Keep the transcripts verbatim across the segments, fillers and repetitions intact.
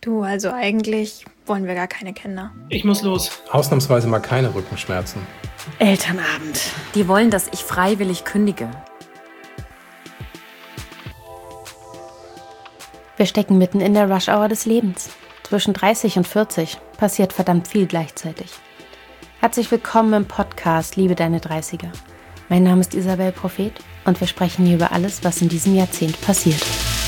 Du, also eigentlich wollen wir gar keine Kinder. Ich muss los. Ausnahmsweise mal keine Rückenschmerzen. Elternabend. Die wollen, dass ich freiwillig kündige. Wir stecken mitten in der Rush-Hour des Lebens. Zwischen dreißig und vierzig passiert verdammt viel gleichzeitig. Herzlich willkommen im Podcast Liebe deine dreißiger. Mein Name ist Isabel Prophet und wir sprechen hier über alles, was in diesem Jahrzehnt passiert.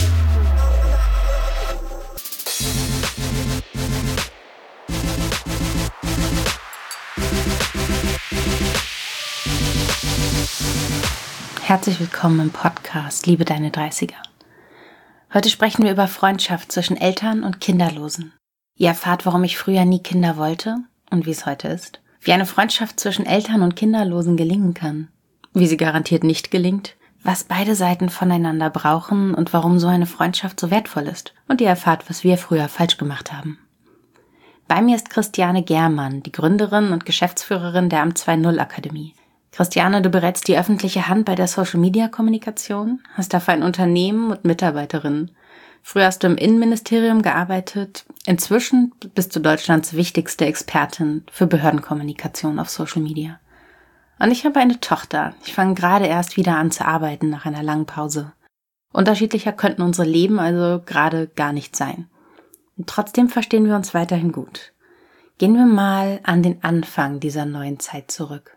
Herzlich willkommen im Podcast Liebe deine dreißiger. Heute sprechen wir über Freundschaft zwischen Eltern und Kinderlosen. Ihr erfahrt, warum ich früher nie Kinder wollte und wie es heute ist. Wie eine Freundschaft zwischen Eltern und Kinderlosen gelingen kann. Wie sie garantiert nicht gelingt. Was beide Seiten voneinander brauchen und warum so eine Freundschaft so wertvoll ist. Und ihr erfahrt, was wir früher falsch gemacht haben. Bei mir ist Christiane Germann, die Gründerin und Geschäftsführerin der Amt zwei Punkt null Akademie. Christiane, du berätst die öffentliche Hand bei der Social-Media-Kommunikation, hast dafür ein Unternehmen und Mitarbeiterinnen. Früher hast du im Innenministerium gearbeitet. Inzwischen bist du Deutschlands wichtigste Expertin für Behördenkommunikation auf Social Media. Und ich habe eine Tochter. Ich fange gerade erst wieder an zu arbeiten nach einer langen Pause. Unterschiedlicher könnten unsere Leben also gerade gar nicht sein. Und trotzdem verstehen wir uns weiterhin gut. Gehen wir mal an den Anfang dieser neuen Zeit zurück.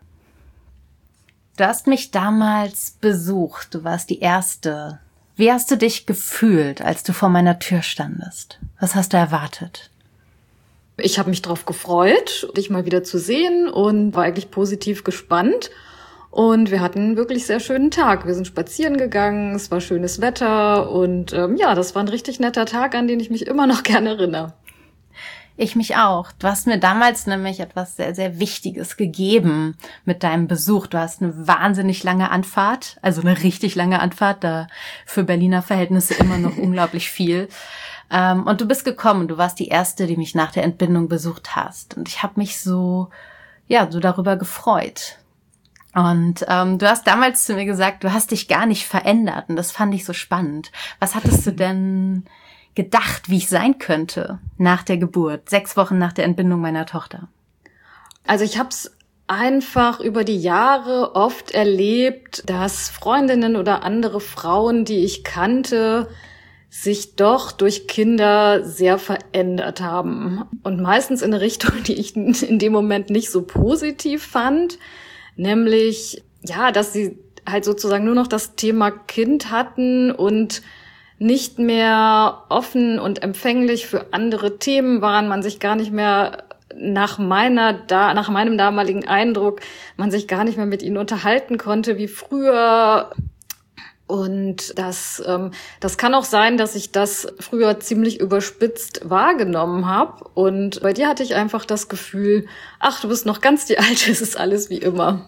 Du hast mich damals besucht. Du warst die Erste. Wie hast du dich gefühlt, als du vor meiner Tür standest? Was hast du erwartet? Ich habe mich drauf gefreut, dich mal wieder zu sehen und war eigentlich positiv gespannt. Und wir hatten einen wirklich sehr schönen Tag. Wir sind spazieren gegangen, es war schönes Wetter und ähm, ja, das war ein richtig netter Tag, an den ich mich immer noch gerne erinnere. Ich mich auch. Du hast mir damals nämlich etwas sehr, sehr Wichtiges gegeben mit deinem Besuch. Du hast eine wahnsinnig lange Anfahrt, also eine richtig lange Anfahrt, da für Berliner Verhältnisse immer noch unglaublich viel. Ähm, und du bist gekommen. Du warst die Erste, die mich nach der Entbindung besucht hast. Und ich habe mich so, ja, so darüber gefreut. Und ähm, du hast damals zu mir gesagt, du hast dich gar nicht verändert. Und das fand ich so spannend. Was hattest du denn gedacht, wie ich sein könnte nach der Geburt, sechs Wochen nach der Entbindung meiner Tochter? Also ich habe es einfach über die Jahre oft erlebt, dass Freundinnen oder andere Frauen, die ich kannte, sich doch durch Kinder sehr verändert haben. Und meistens in eine Richtung, die ich in dem Moment nicht so positiv fand. Nämlich, ja, dass sie halt sozusagen nur noch das Thema Kind hatten und nicht mehr offen und empfänglich für andere Themen waren, man sich gar nicht mehr nach meiner da nach meinem damaligen Eindruck, man sich gar nicht mehr mit ihnen unterhalten konnte wie früher. Und das ähm, das kann auch sein, dass ich das früher ziemlich überspitzt wahrgenommen habe. Und bei dir hatte ich einfach das Gefühl, ach, du bist noch ganz die Alte, es ist alles wie immer.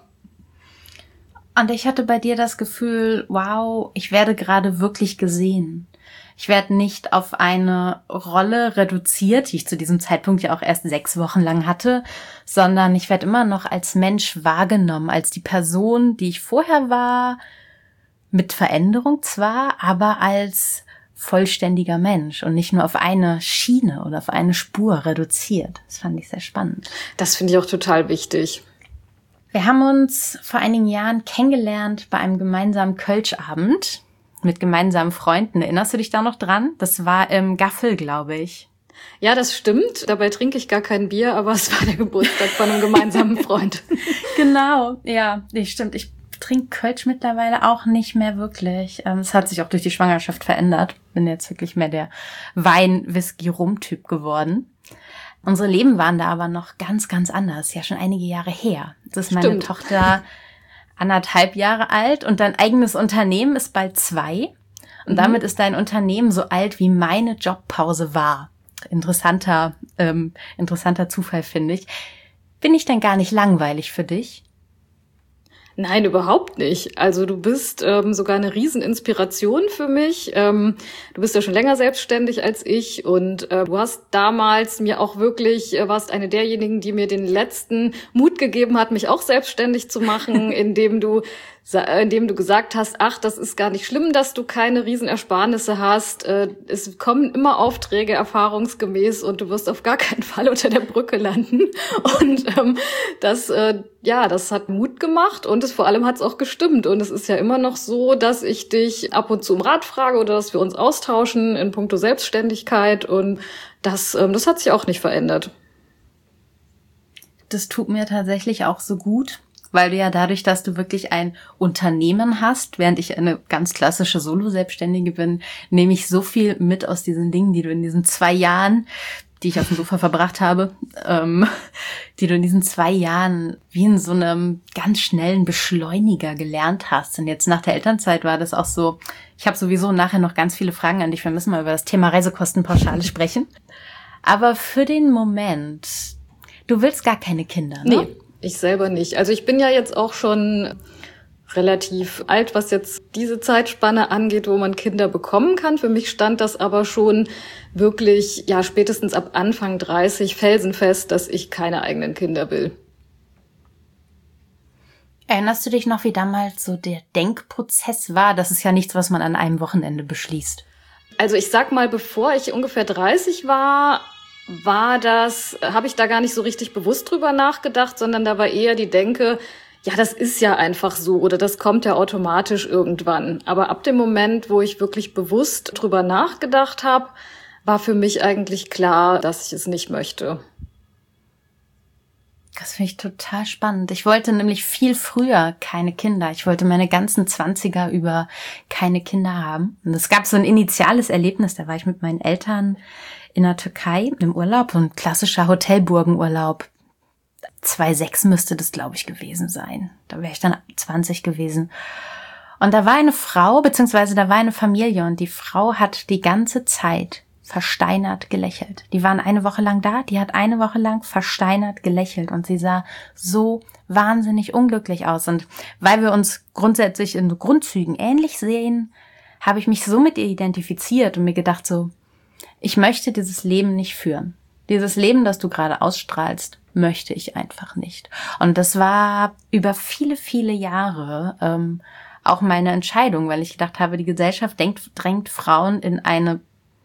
Und ich hatte bei dir das Gefühl, wow, ich werde gerade wirklich gesehen. Ich werde nicht auf eine Rolle reduziert, die ich zu diesem Zeitpunkt ja auch erst sechs Wochen lang hatte, sondern ich werde immer noch als Mensch wahrgenommen, als die Person, die ich vorher war, mit Veränderung zwar, aber als vollständiger Mensch und nicht nur auf eine Schiene oder auf eine Spur reduziert. Das fand ich sehr spannend. Das finde ich auch total wichtig. Wir haben uns vor einigen Jahren kennengelernt bei einem gemeinsamen Kölschabend mit gemeinsamen Freunden. Erinnerst du dich da noch dran? Das war im Gaffel, glaube ich. Ja, das stimmt. Dabei trinke ich gar kein Bier, aber es war der Geburtstag von einem gemeinsamen Freund. Genau, ja, nee, stimmt. Ich trinke Kölsch mittlerweile auch nicht mehr wirklich. Es hat sich auch durch die Schwangerschaft verändert. Bin jetzt wirklich mehr der Wein-Whisky-Rum-Typ geworden. Unsere Leben waren da aber noch ganz, ganz anders. Ja, schon einige Jahre her. Das ist meine Stimmt. Tochter anderthalb Jahre alt und dein eigenes Unternehmen ist bald zwei. Und mhm. damit ist dein Unternehmen so alt, wie meine Jobpause war. Interessanter, ähm, interessanter Zufall, finde ich. Bin ich denn gar nicht langweilig für dich? Nein, überhaupt nicht. Also du bist ähm, sogar eine Rieseninspiration für mich. Ähm, du bist ja schon länger selbstständig als ich und äh, du hast damals mir auch wirklich, äh, warst eine derjenigen, die mir den letzten Mut gegeben hat, mich auch selbstständig zu machen, indem du indem du gesagt hast, ach, das ist gar nicht schlimm, dass du keine Riesenersparnisse hast. Es kommen immer Aufträge erfahrungsgemäß und du wirst auf gar keinen Fall unter der Brücke landen. Und ähm, das, äh, ja, das hat Mut gemacht und es vor allem hat es auch gestimmt. Und es ist ja immer noch so, dass ich dich ab und zu um Rat frage oder dass wir uns austauschen in puncto Selbstständigkeit und das, ähm, das hat sich auch nicht verändert. Das tut mir tatsächlich auch so gut. Weil du ja dadurch, dass du wirklich ein Unternehmen hast, während ich eine ganz klassische Solo-Selbstständige bin, nehme ich so viel mit aus diesen Dingen, die du in diesen zwei Jahren, die ich auf dem Sofa verbracht habe, ähm, die du in diesen zwei Jahren wie in so einem ganz schnellen Beschleuniger gelernt hast. Und jetzt nach der Elternzeit war das auch so, ich habe sowieso nachher noch ganz viele Fragen an dich. Wir müssen mal über das Thema Reisekostenpauschale sprechen. Aber für den Moment, du willst gar keine Kinder, ne? Nee. Ich selber nicht. Also ich bin ja jetzt auch schon relativ alt, was jetzt diese Zeitspanne angeht, wo man Kinder bekommen kann. Für mich stand das aber schon wirklich, ja, spätestens ab Anfang dreißig felsenfest, dass ich keine eigenen Kinder will. Erinnerst du dich noch, wie damals so der Denkprozess war? Das ist ja nichts, was man an einem Wochenende beschließt. Also ich sag mal, bevor ich ungefähr dreißig war, war das, habe ich da gar nicht so richtig bewusst drüber nachgedacht, sondern da war eher die Denke, ja, das ist ja einfach so oder das kommt ja automatisch irgendwann. Aber ab dem Moment, wo ich wirklich bewusst drüber nachgedacht habe, war für mich eigentlich klar, dass ich es nicht möchte. Das finde ich total spannend. Ich wollte nämlich viel früher keine Kinder. Ich wollte meine ganzen Zwanziger über keine Kinder haben. Und es gab so ein initiales Erlebnis, da war ich mit meinen Eltern in der Türkei im Urlaub, so ein klassischer Hotelburgenurlaub. zweitausendsechs müsste das, glaube ich, gewesen sein. Da wäre ich dann zwanzig gewesen. Und da war eine Frau, beziehungsweise da war eine Familie und die Frau hat die ganze Zeit versteinert gelächelt. Die waren eine Woche lang da, die hat eine Woche lang versteinert gelächelt und sie sah so wahnsinnig unglücklich aus. Und weil wir uns grundsätzlich in Grundzügen ähnlich sehen, habe ich mich so mit ihr identifiziert und mir gedacht so, ich möchte dieses Leben nicht führen. Dieses Leben, das du gerade ausstrahlst, möchte ich einfach nicht. Und das war über viele, viele Jahre ähm, auch meine Entscheidung, weil ich gedacht habe, die Gesellschaft denkt, drängt Frauen in eine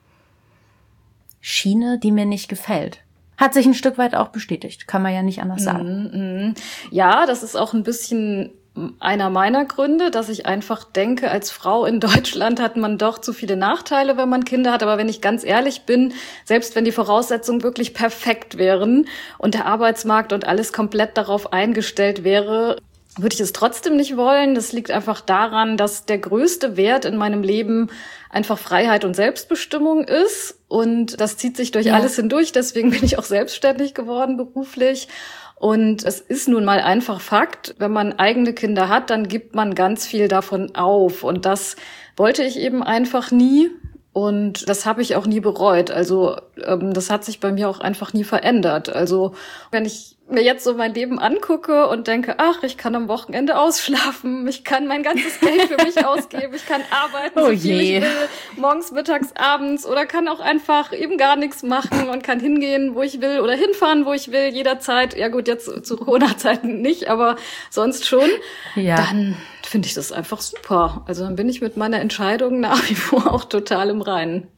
Schiene, die mir nicht gefällt. Hat sich ein Stück weit auch bestätigt, kann man ja nicht anders sagen. Ja, das ist auch ein bisschen einer meiner Gründe, dass ich einfach denke, als Frau in Deutschland hat man doch zu viele Nachteile, wenn man Kinder hat. Aber wenn ich ganz ehrlich bin, selbst wenn die Voraussetzungen wirklich perfekt wären und der Arbeitsmarkt und alles komplett darauf eingestellt wäre, würde ich es trotzdem nicht wollen. Das liegt einfach daran, dass der größte Wert in meinem Leben einfach Freiheit und Selbstbestimmung ist. Und das zieht sich durch ja. alles hindurch. Deswegen bin ich auch selbstständig geworden beruflich. Und es ist nun mal einfach Fakt, wenn man eigene Kinder hat, dann gibt man ganz viel davon auf. Und das wollte ich eben einfach nie. Und das habe ich auch nie bereut. Also ähm, das hat sich bei mir auch einfach nie verändert. Also wenn ich mir jetzt so mein Leben angucke und denke, ach, ich kann am Wochenende ausschlafen, ich kann mein ganzes Geld für mich ausgeben, ich kann arbeiten, oh so viel je. ich will, morgens, mittags, abends oder kann auch einfach eben gar nichts machen und kann hingehen, wo ich will oder hinfahren, wo ich will, jederzeit. Ja gut, jetzt zu Corona-Zeiten nicht, aber sonst schon. Ja. Dann finde ich das einfach super. Also dann bin ich mit meiner Entscheidung nach wie vor auch total im Reinen.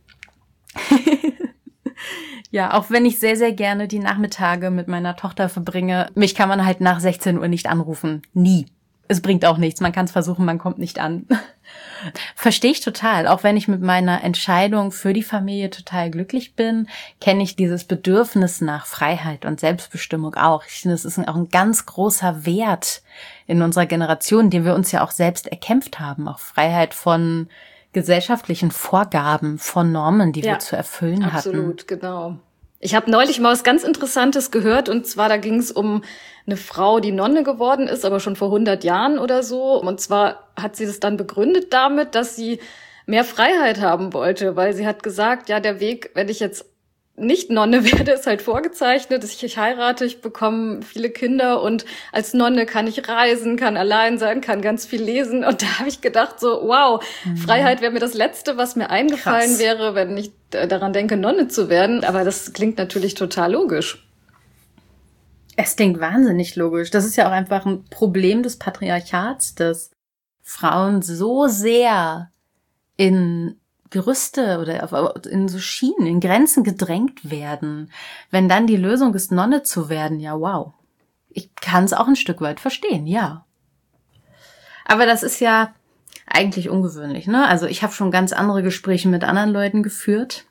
Ja, auch wenn ich sehr, sehr gerne die Nachmittage mit meiner Tochter verbringe, mich kann man halt nach sechzehn Uhr nicht anrufen. Nie. Es bringt auch nichts. Man kann es versuchen, man kommt nicht an. Verstehe ich total. Auch wenn ich mit meiner Entscheidung für die Familie total glücklich bin, kenne ich dieses Bedürfnis nach Freiheit und Selbstbestimmung auch. Ich finde, es ist auch ein ganz großer Wert in unserer Generation, den wir uns ja auch selbst erkämpft haben. Auch Freiheit von gesellschaftlichen Vorgaben, von Normen, die ja, wir zu erfüllen absolut, hatten. Absolut, genau. Ich habe neulich mal was ganz Interessantes gehört und zwar, da ging es um eine Frau, die Nonne geworden ist, aber schon vor hundert Jahren oder so. Und zwar hat sie das dann begründet damit, dass sie mehr Freiheit haben wollte, weil sie hat gesagt, ja, der Weg, wenn ich jetzt nicht Nonne werde, ist halt vorgezeichnet. Ich, ich heirate, ich bekomme viele Kinder und als Nonne kann ich reisen, kann allein sein, kann ganz viel lesen. Und da habe ich gedacht so, wow, mhm. Freiheit wäre mir das Letzte, was mir eingefallen Krass. wäre, wenn ich daran denke, Nonne zu werden. Aber das klingt natürlich total logisch. Es klingt wahnsinnig logisch. Das ist ja auch einfach ein Problem des Patriarchats, dass Frauen so sehr in Gerüste oder in so Schienen, in Grenzen gedrängt werden. Wenn dann die Lösung ist, Nonne zu werden, ja wow. Ich kann es auch ein Stück weit verstehen, ja. Aber das ist ja eigentlich ungewöhnlich, ne? Also ich habe schon ganz andere Gespräche mit anderen Leuten geführt,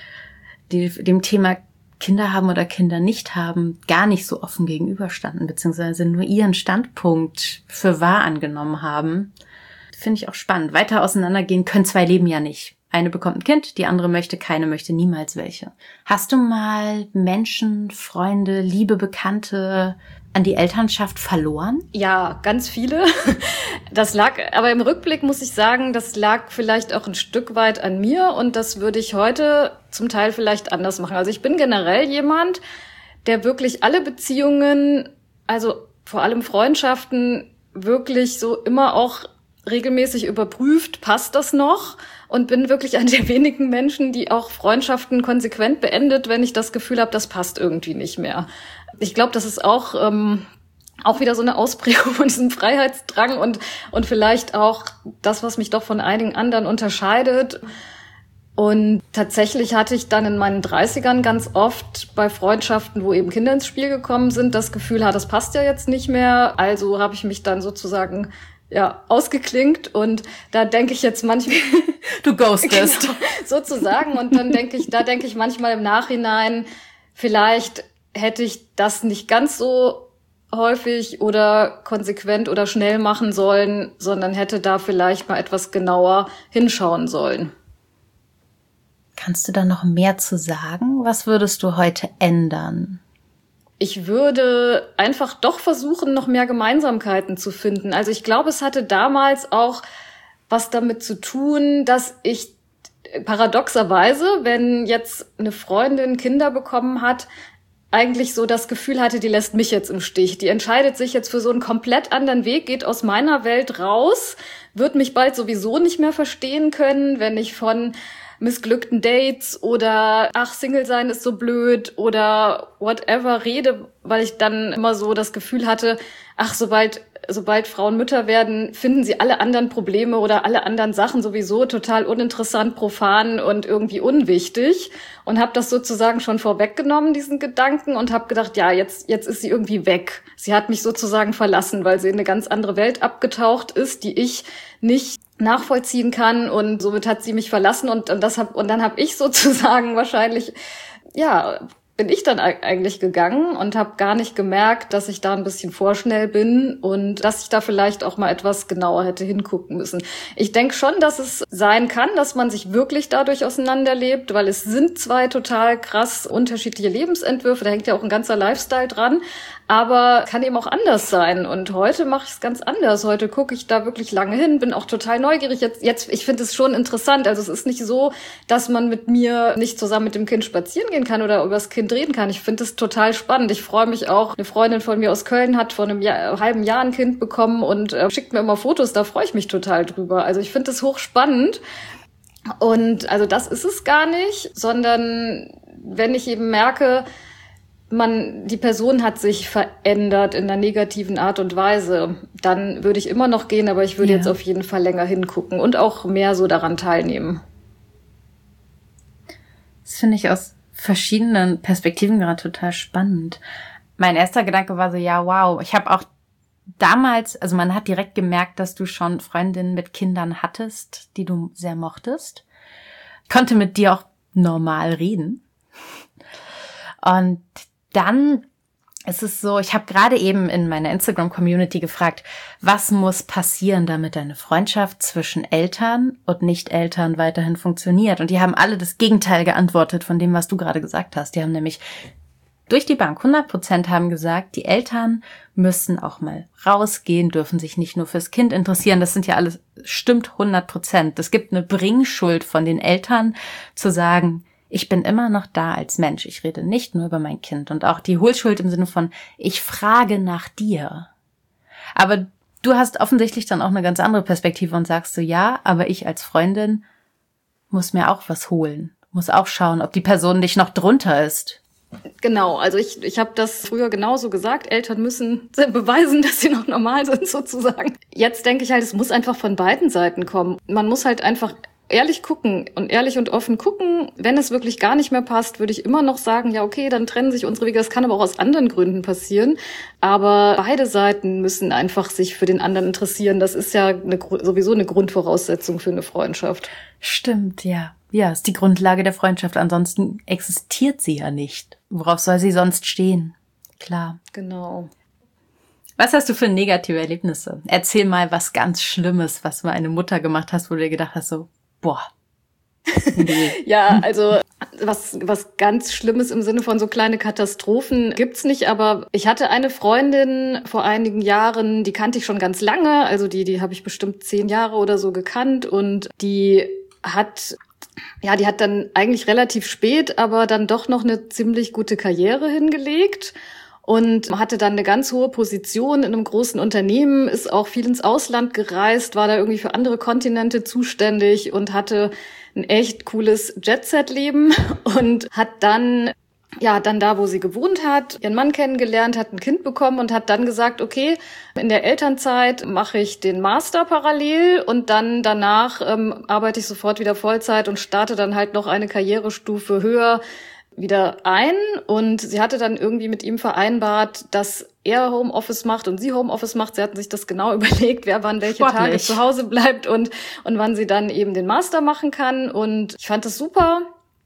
die dem Thema Kinder haben oder Kinder nicht haben gar nicht so offen gegenüberstanden, beziehungsweise nur ihren Standpunkt für wahr angenommen haben. Finde ich auch spannend. Weiter auseinandergehen können zwei Leben ja nicht. Eine bekommt ein Kind, die andere möchte keine, möchte niemals welche. Hast du mal Menschen, Freunde, liebe Bekannte an die Elternschaft verloren? Ja, ganz viele. Das lag, aber im Rückblick muss ich sagen, das lag vielleicht auch ein Stück weit an mir und das würde ich heute zum Teil vielleicht anders machen. Also ich bin generell jemand, der wirklich alle Beziehungen, also vor allem Freundschaften, wirklich so immer auch regelmäßig überprüft, passt das noch? Und bin wirklich eine der wenigen Menschen, die auch Freundschaften konsequent beendet, wenn ich das Gefühl habe, das passt irgendwie nicht mehr. Ich glaube, das ist auch ähm, auch wieder so eine Ausprägung von diesem Freiheitsdrang und und vielleicht auch das, was mich doch von einigen anderen unterscheidet. Und tatsächlich hatte ich dann in meinen dreißigern ganz oft bei Freundschaften, wo eben Kinder ins Spiel gekommen sind, das Gefühl, ha, das passt ja jetzt nicht mehr. Also habe ich mich dann sozusagen ja ausgeklinkt und da denke ich jetzt manchmal du ghostest genau, sozusagen und dann denke ich da denke ich manchmal im Nachhinein, vielleicht hätte ich das nicht ganz so häufig oder konsequent oder schnell machen sollen, sondern hätte da vielleicht mal etwas genauer hinschauen sollen. Kannst du da noch mehr zu sagen? Was würdest du heute ändern? Ich würde einfach doch versuchen, noch mehr Gemeinsamkeiten zu finden. Also ich glaube, es hatte damals auch was damit zu tun, dass ich paradoxerweise, wenn jetzt eine Freundin Kinder bekommen hat, eigentlich so das Gefühl hatte, die lässt mich jetzt im Stich. Die entscheidet sich jetzt für so einen komplett anderen Weg, geht aus meiner Welt raus, wird mich bald sowieso nicht mehr verstehen können, wenn ich von missglückten Dates oder ach, Single sein ist so blöd oder whatever rede, weil ich dann immer so das Gefühl hatte, ach, sobald sobald Frauen Mütter werden, finden sie alle anderen Probleme oder alle anderen Sachen sowieso total uninteressant, profan und irgendwie unwichtig und habe das sozusagen schon vorweggenommen, diesen Gedanken, und habe gedacht, ja, jetzt jetzt ist sie irgendwie weg. Sie hat mich sozusagen verlassen, weil sie in eine ganz andere Welt abgetaucht ist, die ich nicht nachvollziehen kann, und somit hat sie mich verlassen und, und das hab, und dann habe ich sozusagen wahrscheinlich, ja, bin ich dann eigentlich gegangen und habe gar nicht gemerkt, dass ich da ein bisschen vorschnell bin und dass ich da vielleicht auch mal etwas genauer hätte hingucken müssen. Ich denke schon, dass es sein kann, dass man sich wirklich dadurch auseinanderlebt, weil es sind zwei total krass unterschiedliche Lebensentwürfe, da hängt ja auch ein ganzer Lifestyle dran, aber kann eben auch anders sein. Und heute mache ich es ganz anders. Heute gucke ich da wirklich lange hin, bin auch total neugierig. Jetzt, jetzt, ich finde es schon interessant. Also es ist nicht so, dass man mit mir nicht zusammen mit dem Kind spazieren gehen kann oder über das Kind reden kann. Ich finde es total spannend. Ich freue mich auch. Eine Freundin von mir aus Köln hat vor einem Jahr, halben Jahr ein Kind bekommen und äh, schickt mir immer Fotos. Da freue ich mich total drüber. Also ich finde es hochspannend. Und also das ist es gar nicht, sondern wenn ich eben merke, man, die Person hat sich verändert in einer negativen Art und Weise, dann würde ich immer noch gehen, aber ich würde ja. jetzt auf jeden Fall länger hingucken und auch mehr so daran teilnehmen. Das finde ich aus verschiedenen Perspektiven gerade total spannend. Mein erster Gedanke war so, ja, wow, ich habe auch damals, also man hat direkt gemerkt, dass du schon Freundinnen mit Kindern hattest, die du sehr mochtest. Ich konnte mit dir auch normal reden. Und dann ist es so, ich habe gerade eben in meiner Instagram-Community gefragt, was muss passieren, damit eine Freundschaft zwischen Eltern und Nicht-Eltern weiterhin funktioniert? Und die haben alle das Gegenteil geantwortet von dem, was du gerade gesagt hast. Die haben nämlich durch die Bank, hundert Prozent haben gesagt, die Eltern müssen auch mal rausgehen, dürfen sich nicht nur fürs Kind interessieren. Das sind ja alles, stimmt hundert Prozent. Es gibt eine Bringschuld von den Eltern zu sagen, ich bin immer noch da als Mensch. Ich rede nicht nur über mein Kind. Und auch die Hohlschuld im Sinne von, ich frage nach dir. Aber du hast offensichtlich dann auch eine ganz andere Perspektive und sagst so, ja, aber ich als Freundin muss mir auch was holen. Muss auch schauen, ob die Person nicht noch drunter ist. Genau, also ich ich habe das früher genauso gesagt, Eltern müssen beweisen, dass sie noch normal sind sozusagen. Jetzt denke ich halt, es muss einfach von beiden Seiten kommen. Man muss halt einfach ehrlich gucken und ehrlich und offen gucken. Wenn es wirklich gar nicht mehr passt, würde ich immer noch sagen, ja okay, dann trennen sich unsere Wege. Das kann aber auch aus anderen Gründen passieren. Aber beide Seiten müssen einfach sich für den anderen interessieren. Das ist ja eine, sowieso eine Grundvoraussetzung für eine Freundschaft. Stimmt, ja. Ja, ist die Grundlage der Freundschaft. Ansonsten existiert sie ja nicht. Worauf soll sie sonst stehen? Klar. Genau. Was hast du für negative Erlebnisse? Erzähl mal was ganz Schlimmes, was mal eine Mutter gemacht hast, wo du dir gedacht hast, so, boah. Nee. Ja, also was was ganz Schlimmes im Sinne von so kleine Katastrophen gibt's nicht, aber ich hatte eine Freundin vor einigen Jahren, die kannte ich schon ganz lange, also die die habe ich bestimmt zehn Jahre oder so gekannt und die hat Ja, die hat dann eigentlich relativ spät, aber dann doch noch eine ziemlich gute Karriere hingelegt und hatte dann eine ganz hohe Position in einem großen Unternehmen, ist auch viel ins Ausland gereist, war da irgendwie für andere Kontinente zuständig und hatte ein echt cooles Jet-Set-Leben und hat dann ja, dann da, wo sie gewohnt hat, ihren Mann kennengelernt, hat ein Kind bekommen und hat dann gesagt, okay, in der Elternzeit mache ich den Master parallel und dann danach ähm, arbeite ich sofort wieder Vollzeit und starte dann halt noch eine Karrierestufe höher wieder ein. Und sie hatte dann irgendwie mit ihm vereinbart, dass er Homeoffice macht und sie Homeoffice macht. Sie hatten sich das genau überlegt, wer wann welche Sportlich. Tage zu Hause bleibt und und wann sie dann eben den Master machen kann. Und ich fand das super.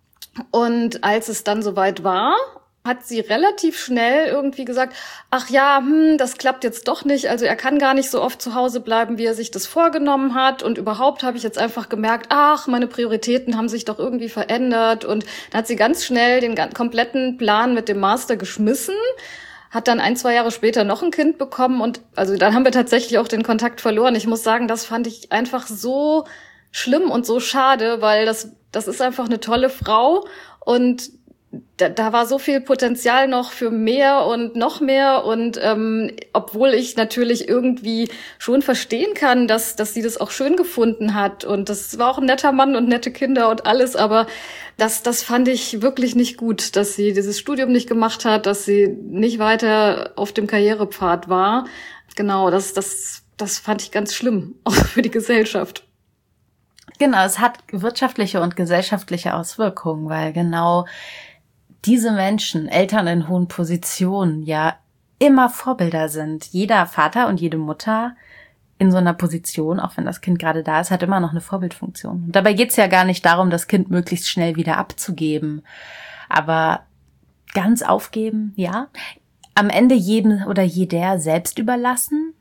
Und als es dann soweit war, hat sie relativ schnell irgendwie gesagt, ach ja, hm, das klappt jetzt doch nicht. Also er kann gar nicht so oft zu Hause bleiben, wie er sich das vorgenommen hat. Und überhaupt habe ich jetzt einfach gemerkt, ach, meine Prioritäten haben sich doch irgendwie verändert. Und dann hat sie ganz schnell den kompletten Plan mit dem Master geschmissen, hat dann ein, zwei Jahre später noch ein Kind bekommen. Und also dann haben wir tatsächlich auch den Kontakt verloren. Ich muss sagen, das fand ich einfach so schlimm und so schade, weil das das ist einfach eine tolle Frau und da, da war so viel Potenzial noch für mehr und noch mehr und ähm, obwohl ich natürlich irgendwie schon verstehen kann, dass dass sie das auch schön gefunden hat und das war auch ein netter Mann und nette Kinder und alles, aber das das fand ich wirklich nicht gut, dass sie dieses Studium nicht gemacht hat, dass sie nicht weiter auf dem Karrierepfad war. Genau, das das das fand ich ganz schlimm, auch für die Gesellschaft. Genau, es hat wirtschaftliche und gesellschaftliche Auswirkungen, weil genau diese Menschen, Eltern in hohen Positionen, ja immer Vorbilder sind. Jeder Vater und jede Mutter in so einer Position, auch wenn das Kind gerade da ist, hat immer noch eine Vorbildfunktion. Und dabei geht's ja gar nicht darum, das Kind möglichst schnell wieder abzugeben. Aber ganz aufgeben, ja. Am Ende jedem oder jeder selbst überlassen.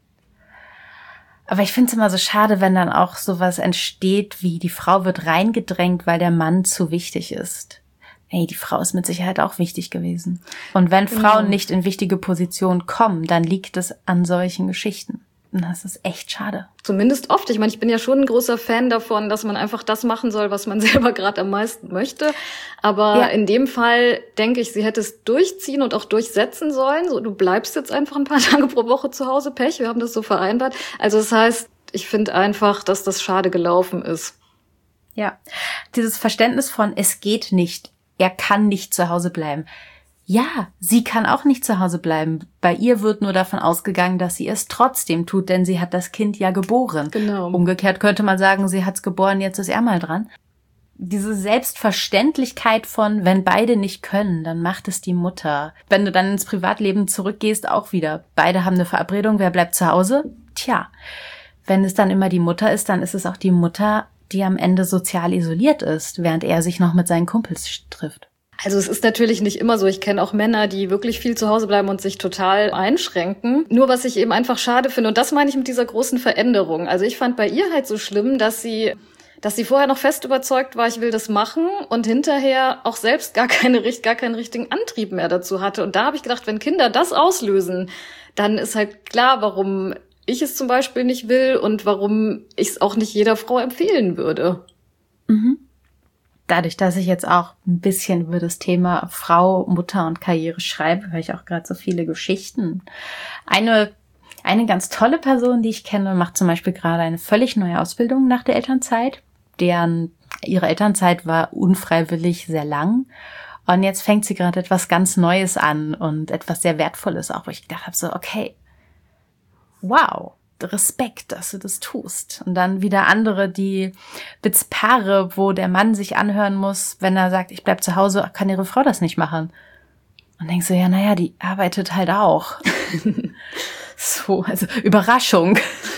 Aber ich finde es immer so schade, wenn dann auch sowas entsteht, wie die Frau wird reingedrängt, weil der Mann zu wichtig ist. Ey, die Frau ist mit Sicherheit auch wichtig gewesen. Und wenn genau. Frauen nicht in wichtige Positionen kommen, dann liegt es an solchen Geschichten. Und das ist echt schade. Zumindest oft. Ich meine, ich bin ja schon ein großer Fan davon, dass man einfach das machen soll, was man selber gerade am meisten möchte. Aber ja. in dem Fall denke ich, sie hätte es durchziehen und auch durchsetzen sollen. So, du bleibst jetzt einfach ein paar Tage pro Woche zu Hause, Pech. Wir haben das so vereinbart. Also das heißt, ich finde einfach, dass das schade gelaufen ist. Ja, dieses Verständnis von, es geht nicht, er kann nicht zu Hause bleiben. Ja, sie kann auch nicht zu Hause bleiben. Bei ihr wird nur davon ausgegangen, dass sie es trotzdem tut, denn sie hat das Kind ja geboren. Genau. Umgekehrt könnte man sagen, sie hat's geboren, jetzt ist er mal dran. Diese Selbstverständlichkeit von, wenn beide nicht können, dann macht es die Mutter. Wenn du dann ins Privatleben zurückgehst, auch wieder. Beide haben eine Verabredung, wer bleibt zu Hause? Tja, wenn es dann immer die Mutter ist, dann ist es auch die Mutter, die am Ende sozial isoliert ist, während er sich noch mit seinen Kumpels trifft. Also es ist natürlich nicht immer so. Ich kenne auch Männer, die wirklich viel zu Hause bleiben und sich total einschränken. Nur was ich eben einfach schade finde, und das meine ich mit dieser großen Veränderung. Also ich fand bei ihr halt so schlimm, dass sie dass sie vorher noch fest überzeugt war, ich will das machen und hinterher auch selbst gar keine gar keinen richtigen Antrieb mehr dazu hatte. Und da habe ich gedacht, wenn Kinder das auslösen, dann ist halt klar, warum ich es zum Beispiel nicht will und warum ich es auch nicht jeder Frau empfehlen würde. Mhm. Dadurch, dass ich jetzt auch ein bisschen über das Thema Frau, Mutter und Karriere schreibe, höre ich auch gerade so viele Geschichten. Eine, eine ganz tolle Person, die ich kenne, macht zum Beispiel gerade eine völlig neue Ausbildung nach der Elternzeit. Deren, ihre Elternzeit war unfreiwillig sehr lang. Und jetzt fängt sie gerade etwas ganz Neues an und etwas sehr Wertvolles auch, wo ich gedacht habe, so, okay, wow, Respekt, dass du das tust. Und dann wieder andere, die Witzpaare, wo der Mann sich anhören muss, wenn er sagt, ich bleib zu Hause, kann ihre Frau das nicht machen. Und denkst du, ja, naja, die arbeitet halt auch. So, also Überraschung.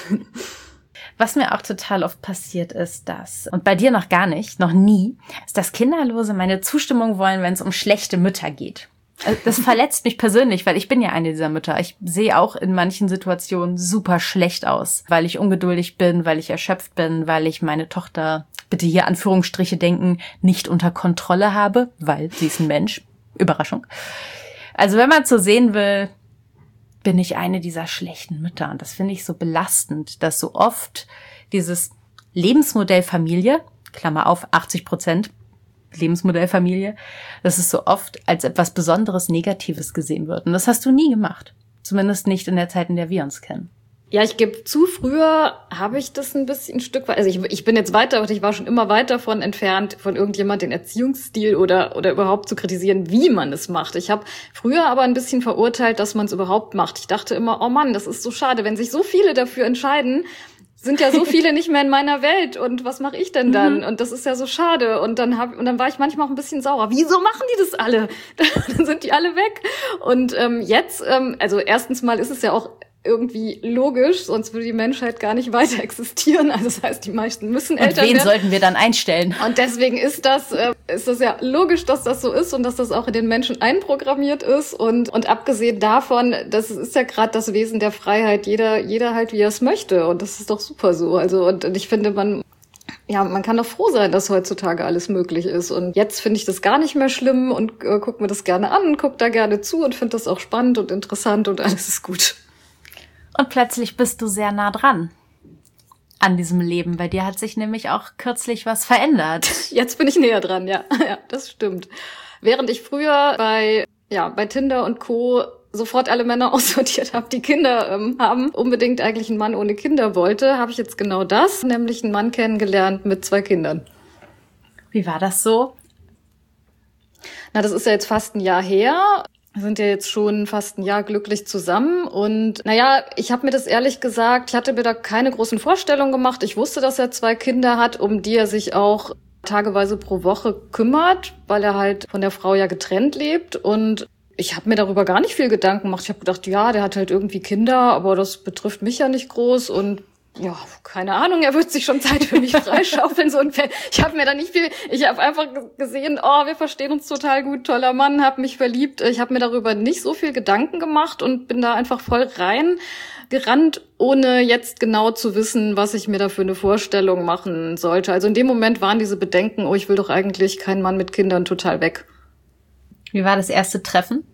Was mir auch total oft passiert ist, dass, und bei dir noch gar nicht, noch nie, ist, dass Kinderlose meine Zustimmung wollen, wenn es um schlechte Mütter geht. Also das verletzt mich persönlich, weil ich bin ja eine dieser Mütter. Ich sehe auch in manchen Situationen super schlecht aus, weil ich ungeduldig bin, weil ich erschöpft bin, weil ich meine Tochter, bitte hier Anführungsstriche denken, nicht unter Kontrolle habe, weil sie ist ein Mensch. Überraschung. Also wenn man so sehen will, bin ich eine dieser schlechten Mütter. Und das finde ich so belastend, dass so oft dieses Lebensmodell Familie, Klammer auf, achtzig Prozent Lebensmodell Familie, dass es so oft als etwas Besonderes Negatives gesehen wird. Und das hast du nie gemacht. Zumindest nicht in der Zeit, in der wir uns kennen. Ja, ich gebe zu, früher habe ich das ein bisschen ein Stück weit, also ich, ich bin jetzt weiter, ich war schon immer weit davon entfernt, von irgendjemand den Erziehungsstil oder oder überhaupt zu kritisieren, wie man es macht. Ich habe früher aber ein bisschen verurteilt, dass man es überhaupt macht. Ich dachte immer, oh Mann, das ist so schade, wenn sich so viele dafür entscheiden, sind ja so viele nicht mehr in meiner Welt und was mache ich denn dann? Mhm. Und das ist ja so schade. Und dann hab, und dann war ich manchmal auch ein bisschen sauer. Wieso machen die das alle? Dann sind die alle weg. Und ähm, jetzt, ähm, also erstens mal ist es ja auch irgendwie logisch, sonst würde die Menschheit gar nicht weiter existieren. Also das heißt, die meisten müssen älter werden. Und wen sollten wir dann einstellen? Und deswegen ist das, äh, ist das ja logisch, dass das so ist und dass das auch in den Menschen einprogrammiert ist. Und und abgesehen davon, das ist ja gerade das Wesen der Freiheit. Jeder jeder halt, wie er es möchte. Und das ist doch super so. Also und, und ich finde, man ja, man kann doch froh sein, dass heutzutage alles möglich ist. Und jetzt finde ich das gar nicht mehr schlimm und äh, guck mir das gerne an, guck da gerne zu und finde das auch spannend und interessant und alles ist gut. Und plötzlich bist du sehr nah dran an diesem Leben. Bei dir hat sich nämlich auch kürzlich was verändert. Jetzt bin ich näher dran, ja. Ja, das stimmt. Während ich früher bei, ja, bei Tinder und Co. sofort alle Männer aussortiert habe, die Kinder ähm, haben, unbedingt eigentlich einen Mann ohne Kinder wollte, habe ich jetzt genau das, nämlich einen Mann kennengelernt mit zwei Kindern. Wie war das so? Na, das ist ja jetzt fast ein Jahr her. Wir sind ja jetzt schon fast ein Jahr glücklich zusammen und naja, ich habe mir das ehrlich gesagt, ich hatte mir da keine großen Vorstellungen gemacht. Ich wusste, dass er zwei Kinder hat, um die er sich auch tageweise pro Woche kümmert, weil er halt von der Frau ja getrennt lebt und ich habe mir darüber gar nicht viel Gedanken gemacht. Ich habe gedacht, ja, der hat halt irgendwie Kinder, aber das betrifft mich ja nicht groß und ja, keine Ahnung, er wird sich schon Zeit für mich freischaufeln. So und ich habe mir da nicht viel, ich habe einfach gesehen, oh, wir verstehen uns total gut, toller Mann, habe mich verliebt. Ich habe mir darüber nicht so viel Gedanken gemacht und bin da einfach voll rein gerannt, ohne jetzt genau zu wissen, was ich mir da für eine Vorstellung machen sollte. Also in dem Moment waren diese Bedenken, oh, ich will doch eigentlich keinen Mann mit Kindern, total weg. Wie war das erste Treffen?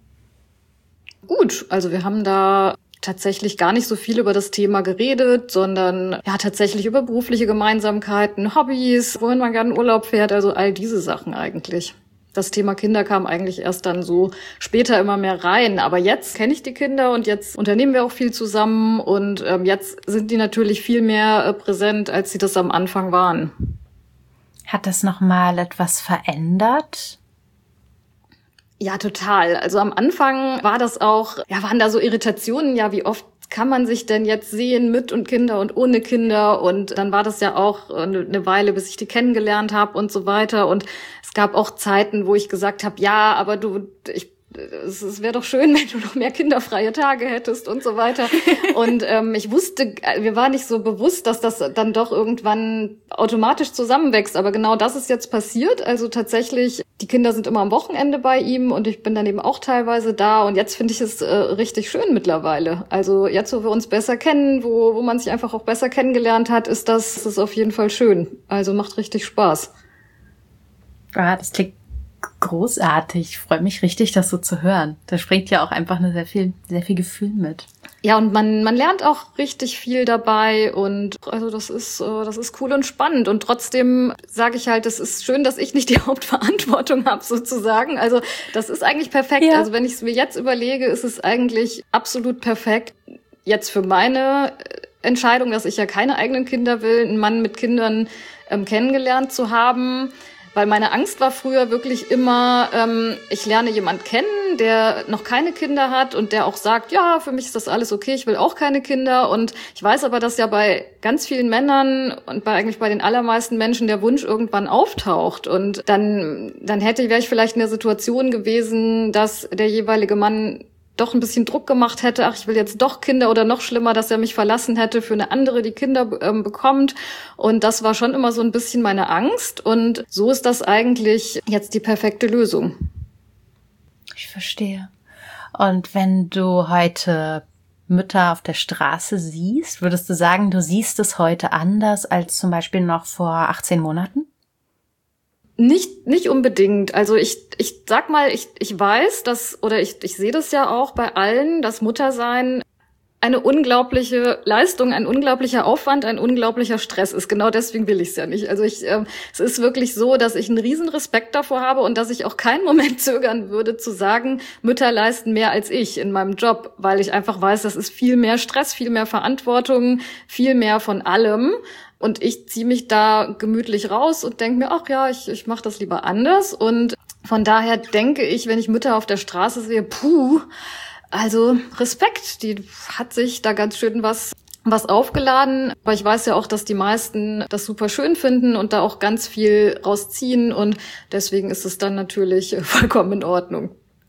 Gut, also wir haben da tatsächlich gar nicht so viel über das Thema geredet, sondern ja tatsächlich über berufliche Gemeinsamkeiten, Hobbys, wohin man gerne in Urlaub fährt, also all diese Sachen eigentlich. Das Thema Kinder kam eigentlich erst dann so später immer mehr rein. Aber jetzt kenne ich die Kinder und jetzt unternehmen wir auch viel zusammen und ähm, jetzt sind die natürlich viel mehr äh, präsent, als sie das am Anfang waren. Hat das nochmal etwas verändert? Ja, total. Also am Anfang war das auch, ja, waren da so Irritationen, ja, wie oft kann man sich denn jetzt sehen mit und Kinder und ohne Kinder? Und dann war das ja auch eine Weile, bis ich die kennengelernt habe und so weiter. Und es gab auch Zeiten, wo ich gesagt habe, ja, aber du, ich es, es wäre doch schön, wenn du noch mehr kinderfreie Tage hättest und so weiter. Und ähm, ich wusste, mir war nicht so bewusst, dass das dann doch irgendwann automatisch zusammenwächst. Aber genau das ist jetzt passiert. Also tatsächlich, die Kinder sind immer am Wochenende bei ihm und ich bin dann eben auch teilweise da. Und jetzt finde ich es äh, richtig schön mittlerweile. Also jetzt, wo wir uns besser kennen, wo, wo man sich einfach auch besser kennengelernt hat, ist das, das ist auf jeden Fall schön. Also macht richtig Spaß. Ah, das klingt großartig. Ich freue mich richtig, das so zu hören. Da springt ja auch einfach eine sehr viel, sehr viel Gefühl mit. Ja, und man, man lernt auch richtig viel dabei und also das ist, das ist cool und spannend und trotzdem sage ich halt, es ist schön, dass ich nicht die Hauptverantwortung habe sozusagen. Also das ist eigentlich perfekt. Ja. Also wenn ich es mir jetzt überlege, ist es eigentlich absolut perfekt. Jetzt für meine Entscheidung, dass ich ja keine eigenen Kinder will, einen Mann mit Kindern ähm, kennengelernt zu haben. Weil meine Angst war früher wirklich immer, ähm, ich lerne jemand kennen, der noch keine Kinder hat und der auch sagt, ja, für mich ist das alles okay, ich will auch keine Kinder. Und ich weiß aber, dass ja bei ganz vielen Männern und bei eigentlich bei den allermeisten Menschen der Wunsch irgendwann auftaucht. Und dann, dann hätte, wäre ich vielleicht in der Situation gewesen, dass der jeweilige Mann doch ein bisschen Druck gemacht hätte, ach, ich will jetzt doch Kinder, oder noch schlimmer, dass er mich verlassen hätte für eine andere, die Kinder ähm, bekommt. Und das war schon immer so ein bisschen meine Angst. Und so ist das eigentlich jetzt die perfekte Lösung. Ich verstehe. Und wenn du heute Mütter auf der Straße siehst, würdest du sagen, du siehst es heute anders als zum Beispiel noch vor achtzehn Monaten? Nicht, nicht unbedingt. Also ich, ich sag mal, ich, ich weiß, dass, oder ich, ich sehe das ja auch bei allen, dass Muttersein eine unglaubliche Leistung, ein unglaublicher Aufwand, ein unglaublicher Stress ist. Genau deswegen will ich es ja nicht. Also ich, ähm, es ist wirklich so, dass ich einen riesen Respekt davor habe und dass ich auch keinen Moment zögern würde zu sagen, Mütter leisten mehr als ich in meinem Job, weil ich einfach weiß, das ist viel mehr Stress, viel mehr Verantwortung, viel mehr von allem. Und ich ziehe mich da gemütlich raus und denke mir, ach ja, ich, ich mache das lieber anders. Und von daher denke ich, wenn ich Mütter auf der Straße sehe, puh, also Respekt, die hat sich da ganz schön was was aufgeladen. Aber ich weiß ja auch, dass die meisten das super schön finden und da auch ganz viel rausziehen. Und deswegen ist es dann natürlich vollkommen in Ordnung.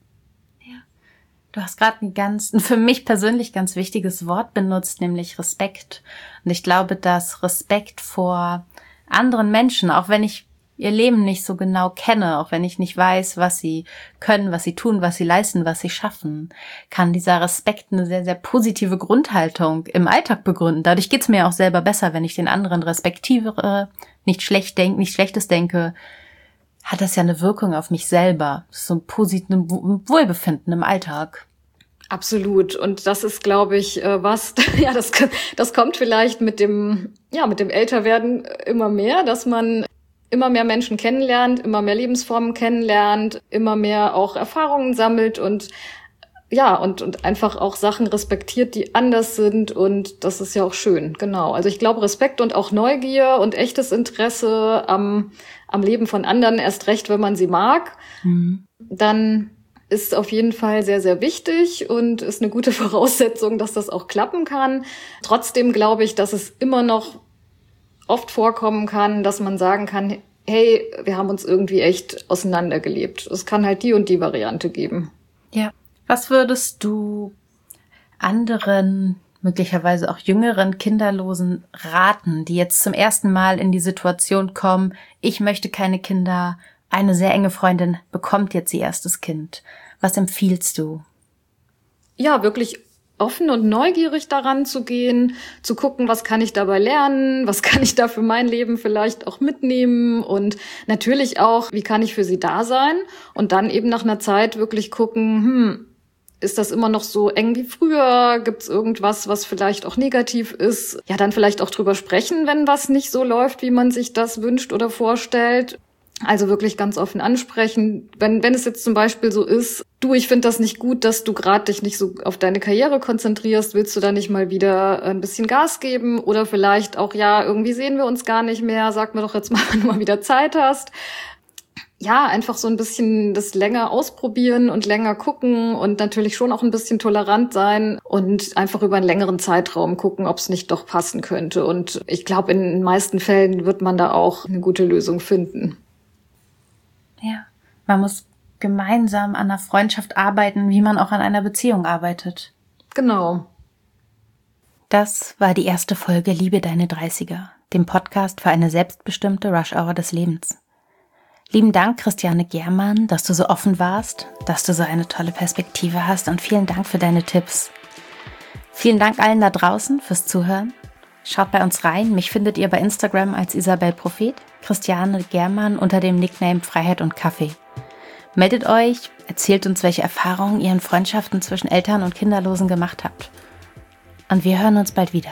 Du hast gerade ein ganz, ein für mich persönlich ganz wichtiges Wort benutzt, nämlich Respekt. Und ich glaube, dass Respekt vor anderen Menschen, auch wenn ich ihr Leben nicht so genau kenne, auch wenn ich nicht weiß, was sie können, was sie tun, was sie leisten, was sie schaffen, kann dieser Respekt eine sehr, sehr positive Grundhaltung im Alltag begründen. Dadurch geht's mir auch selber besser, wenn ich den anderen respektiere, nicht schlecht denke, nicht Schlechtes denke, hat das ja eine Wirkung auf mich selber. So ein positives Wohlbefinden im Alltag. Absolut. Und das ist, glaube ich, was, ja, das, das kommt vielleicht mit dem, ja, mit dem Älterwerden immer mehr, dass man immer mehr Menschen kennenlernt, immer mehr Lebensformen kennenlernt, immer mehr auch Erfahrungen sammelt und, ja, und, und einfach auch Sachen respektiert, die anders sind. Und das ist ja auch schön. Genau. Also ich glaube, Respekt und auch Neugier und echtes Interesse am, am Leben von anderen, erst recht, wenn man sie mag, mhm. dann ist auf jeden Fall sehr, sehr wichtig und ist eine gute Voraussetzung, dass das auch klappen kann. Trotzdem glaube ich, dass es immer noch oft vorkommen kann, dass man sagen kann, hey, wir haben uns irgendwie echt auseinandergelebt. Es kann halt die und die Variante geben. Ja. Was würdest du anderen, möglicherweise auch jüngeren Kinderlosen raten, die jetzt zum ersten Mal in die Situation kommen, ich möchte keine Kinder, eine sehr enge Freundin bekommt jetzt ihr erstes Kind. Was empfiehlst du? Ja, wirklich offen und neugierig daran zu gehen, zu gucken, was kann ich dabei lernen, was kann ich da für mein Leben vielleicht auch mitnehmen und natürlich auch, wie kann ich für sie da sein und dann eben nach einer Zeit wirklich gucken, hm, ist das immer noch so eng wie früher? Gibt's irgendwas, was vielleicht auch negativ ist? Ja, dann vielleicht auch drüber sprechen, wenn was nicht so läuft, wie man sich das wünscht oder vorstellt. Also wirklich ganz offen ansprechen. Wenn wenn es jetzt zum Beispiel so ist, du, ich finde das nicht gut, dass du gerade dich nicht so auf deine Karriere konzentrierst, willst du da nicht mal wieder ein bisschen Gas geben? Oder vielleicht auch, ja, irgendwie sehen wir uns gar nicht mehr, sag mir doch jetzt mal, wenn du mal wieder Zeit hast. Ja, einfach so ein bisschen das länger ausprobieren und länger gucken und natürlich schon auch ein bisschen tolerant sein und einfach über einen längeren Zeitraum gucken, ob es nicht doch passen könnte. Und ich glaube, in den meisten Fällen wird man da auch eine gute Lösung finden. Ja, man muss gemeinsam an einer Freundschaft arbeiten, wie man auch an einer Beziehung arbeitet. Genau. Das war die erste Folge Liebe deine dreißiger, dem Podcast für eine selbstbestimmte Rush-Hour des Lebens. Lieben Dank, Christiane Germann, dass du so offen warst, dass du so eine tolle Perspektive hast und vielen Dank für deine Tipps. Vielen Dank allen da draußen fürs Zuhören. Schaut bei uns rein, mich findet ihr bei Instagram als Isabel Prophet, Christiane Germann unter dem Nickname Freiheit und Kaffee. Meldet euch, erzählt uns, welche Erfahrungen ihr in Freundschaften zwischen Eltern und Kinderlosen gemacht habt. Und wir hören uns bald wieder.